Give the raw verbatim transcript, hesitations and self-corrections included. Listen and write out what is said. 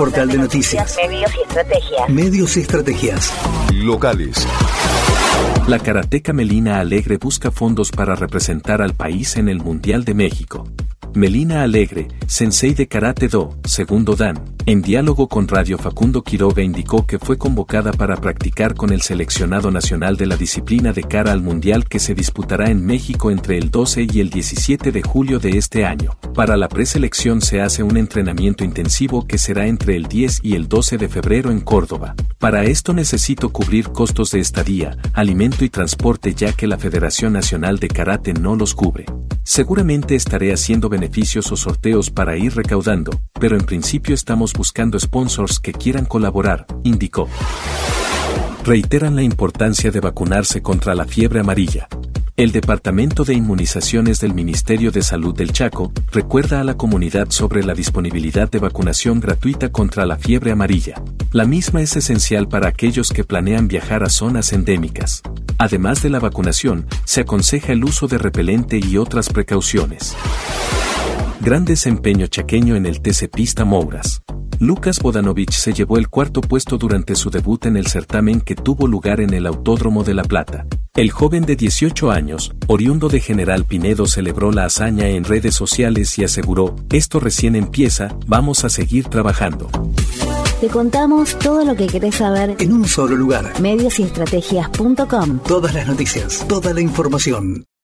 Portal de noticias. Medios y estrategias. Medios y estrategias. Locales. La karateca Melina Alegre busca fondos para representar al país en el Mundial de México. Melina Alegre, sensei de Karate Do, segundo Dan, en diálogo con Radio Facundo Quiroga indicó que fue convocada para practicar con el seleccionado nacional de la disciplina de cara al Mundial que se disputará en México entre el doce y el diecisiete de julio de este año. Para la preselección se hace un entrenamiento intensivo que será entre el diez y el doce de febrero en Córdoba. Para esto necesito cubrir costos de estadía, alimento y transporte ya que la Federación Nacional de Karate no los cubre. Seguramente estaré haciendo beneficios o sorteos para ir recaudando, pero en principio estamos buscando sponsors que quieran colaborar, indicó. Reiteran la importancia de vacunarse contra la fiebre amarilla. El Departamento de Inmunizaciones del Ministerio de Salud del Chaco recuerda a la comunidad sobre la disponibilidad de vacunación gratuita contra la fiebre amarilla. La misma es esencial para aquellos que planean viajar a zonas endémicas. Además de la vacunación, se aconseja el uso de repelente y otras precauciones. Gran desempeño chaqueño en el T C Pista Mouras. Lucas Bodanovich se llevó el cuarto puesto durante su debut en el certamen que tuvo lugar en el Autódromo de La Plata. El joven de dieciocho años, oriundo de General Pinedo, celebró la hazaña en redes sociales y aseguró, esto recién empieza, vamos a seguir trabajando. Te contamos todo lo que querés saber en un solo lugar. medios y estrategias punto com. Todas las noticias, toda la información.